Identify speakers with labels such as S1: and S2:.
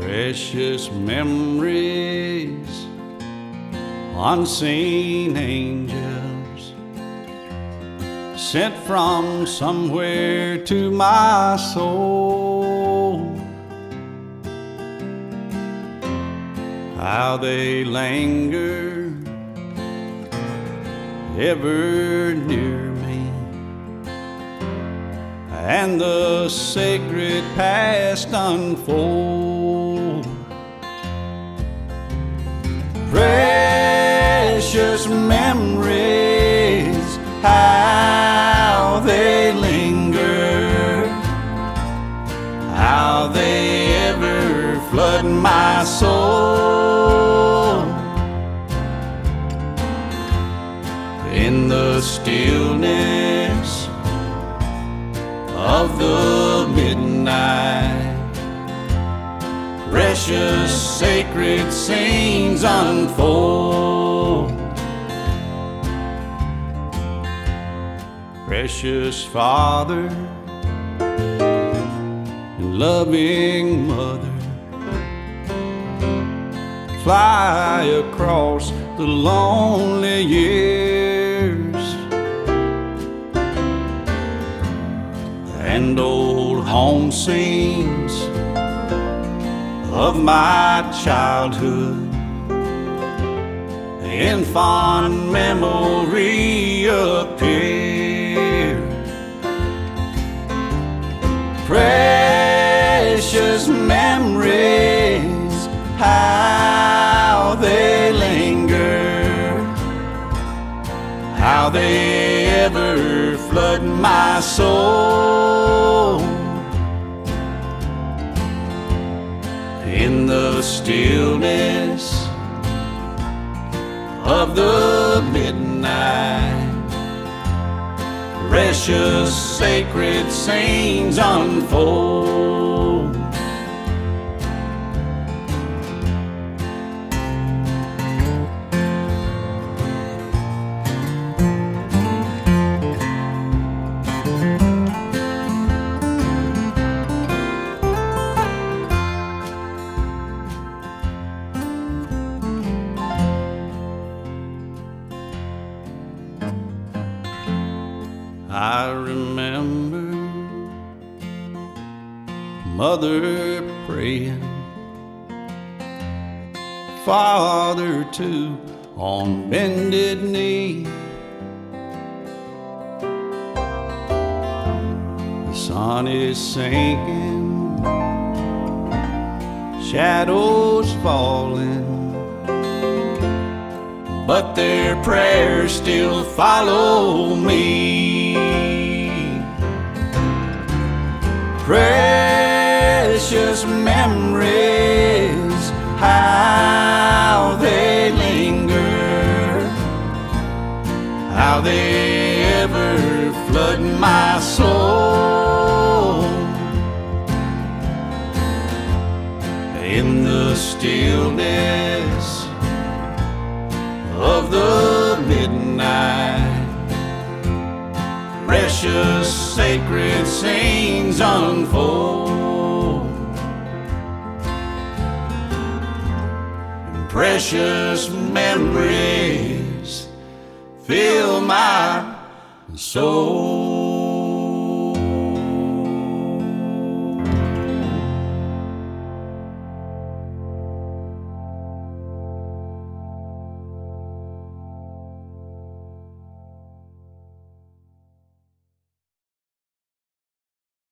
S1: Precious memories, unseen angels sent from somewhere to my soul. How they linger ever near me, and the sacred past unfold. Precious memories, how they linger, how they ever flood my soul. In the stillness of the midnight, precious sacred scenes unfold. Precious Father and loving Mother, fly across the lonely years, and old home scenes of my childhood in fond memory appear. Precious memories, how they linger, how they ever flood my soul. In the stillness of the midnight, precious sacred scenes unfold. I remember Mother praying, Father too on bended knee. The sun is sinking, shadows falling, but their prayers still follow me. Precious memories, how they linger, how they ever flood my soul. In the stillness of the midnight, precious sacred scenes unfold. And precious memories fill my soul.